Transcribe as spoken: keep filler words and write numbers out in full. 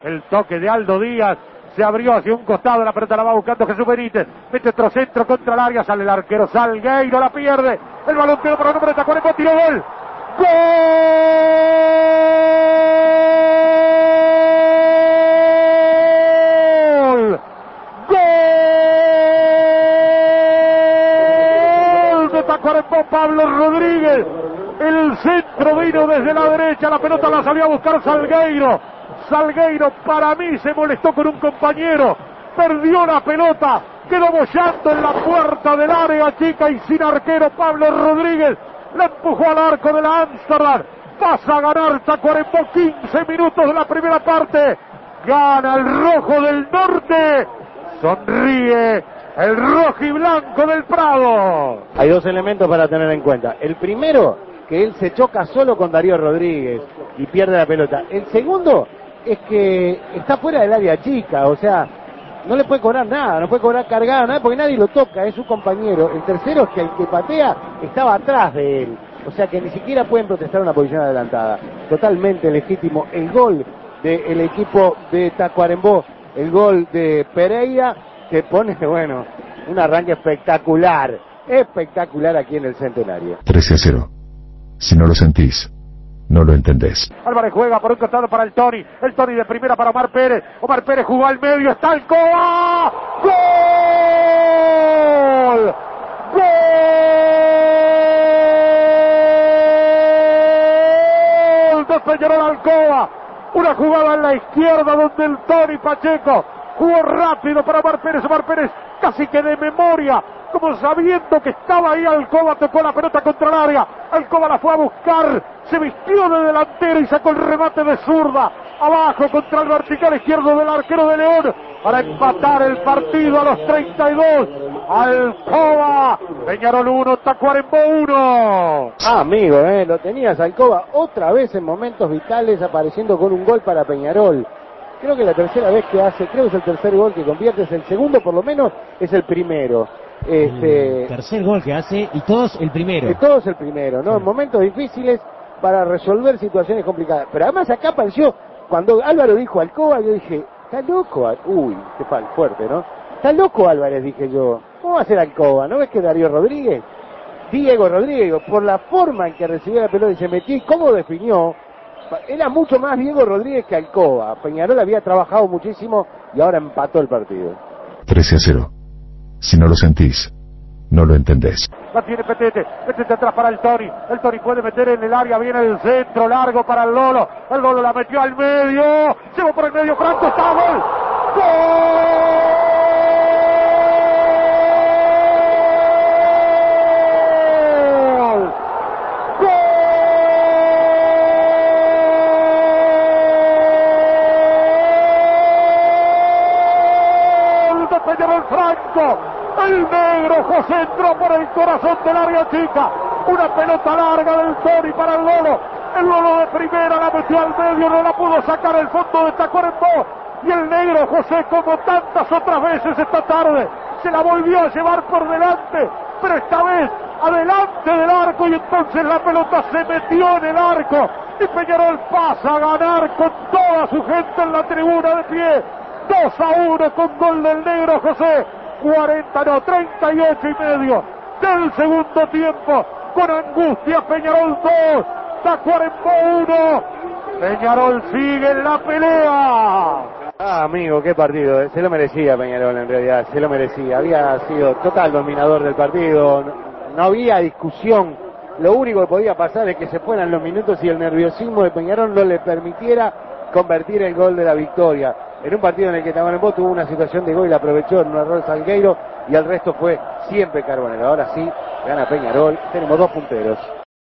El toque de Aldo Díaz. Se abrió hacia un costado, la pelota la va buscando Jesús Benítez. Mete otro centro contra el área, sale el arquero Salgueiro, la pierde. El balón quedó para el número de Tacuarembó, tiró gol. ¡Gol! ¡Gol! De Tacuarembó, Pablo Rodríguez. El centro vino desde la derecha, la pelota la salió a buscar Salgueiro. Salgueiro para mí se molestó con un compañero, perdió la pelota, quedó bollando en la puerta del área chica y sin arquero Pablo Rodríguez la empujó al arco de la Amsterdam. Pasa a ganar Tacuarembó, quince minutos de la primera parte, gana el rojo del norte, sonríe el rojo y blanco del Prado. Hay dos elementos para tener en cuenta. El primero, que él se choca solo con Darío Rodríguez y pierde la pelota. El segundo es que está fuera del área chica, o sea, no le puede cobrar nada, no puede cobrar cargada, nada, porque nadie lo toca, es su compañero. El tercero es que el que patea estaba atrás de él, o sea que ni siquiera pueden protestar una posición adelantada. Totalmente legítimo el gol del equipo de Tacuarembó, el gol de Pereira, que pone, bueno, un arranque espectacular, espectacular aquí en el Centenario. trece a cero. Si no lo sentís, no lo entendés. Álvarez juega por un costado para el Tony. El Tony de primera para Omar Pérez. Omar Pérez jugó al medio. Está el Coba. ¡Gol! ¡Gol! De Peñarol Alcoba. Una jugada en la izquierda donde el Tony Pacheco jugó rápido para Omar Pérez. Omar Pérez casi que de memoria, como sabiendo que estaba ahí Alcoba, tocó la pelota contra el área. Alcoba la fue a buscar, se vistió de delantero y sacó el remate de zurda. Abajo contra el vertical izquierdo del arquero de León para empatar el partido a los treinta y dos. Alcoba, Peñarol uno, Tacuarembó uno. Ah, amigo, eh, lo tenías Alcoba otra vez en momentos vitales apareciendo con un gol para Peñarol. Creo que la tercera vez que hace, creo que es el tercer gol que convierte, es el segundo por lo menos, es el primero. Este, el tercer gol que hace y todos el primero. Y todos el primero, ¿no? Sí. En momentos difíciles para resolver situaciones complicadas. Pero además acá apareció, cuando Álvaro dijo Alcoba, yo dije, está loco, uy, qué pal fuerte, ¿no? Está loco Álvarez, dije yo. ¿Cómo va a ser Alcoba? ¿No ves que Darío Rodríguez? Diego Rodríguez, por la forma en que recibió la pelota y se metió y cómo definió, era mucho más Diego Rodríguez que Alcoba. Peñarol había trabajado muchísimo y ahora empató el partido. trece a cero. Si no lo sentís, no lo entendés. La tiene Petete, Petete atrás para el Tony. El Tony puede meter en el área, viene el centro largo para el Lolo. El Lolo la metió al medio, llevó por el medio Franco, está gol. ¡Gol! Peñarol Franco, el negro José entró por el corazón del área chica, una pelota larga del Tony para el Lolo, el Lolo de primera la metió al medio, no la pudo sacar el fondo de Tacuarembó, y el negro José, como tantas otras veces esta tarde, se la volvió a llevar por delante, pero esta vez adelante del arco, y entonces la pelota se metió en el arco, y Peñarol pasa a ganar con toda su gente en la tribuna de pie. dos a uno con gol del negro José, cuarenta, no, treinta y ocho y medio del segundo tiempo, con angustia Peñarol dos, Tacuarembó uno, Peñarol sigue en la pelea. Ah, amigo, qué partido, se lo merecía Peñarol en realidad, se lo merecía, había sido total dominador del partido, no, no había discusión, lo único que podía pasar es que se fueran los minutos y el nerviosismo de Peñarol no le permitiera convertir el gol de la victoria. En un partido en el que Tacuarembó tuvo una situación de gol y la aprovechó en un error Salgueiro y el resto fue siempre Carbonero. Ahora sí, gana Peñarol, tenemos dos punteros.